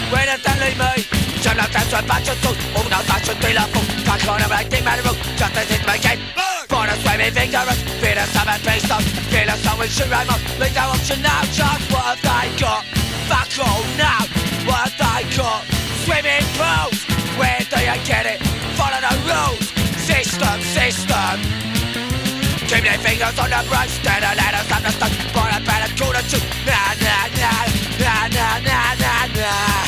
when I don't leave me. Jump like that's a bunch of tools. All those that should be like fools. Can't climb up like Dick Manimal. Just as it's my game. Find a swimming vigorous. Feel a summer beast up. Feel a soul with shoe right up. Leave no option now. Just what have they got? Fuck all now. What have they got? Swimming pools. Where do you get it? Follow the rules. System. Keep their fingers on the brush. Stand a ladder. Stop the stuff. Find a better corner to. Nah.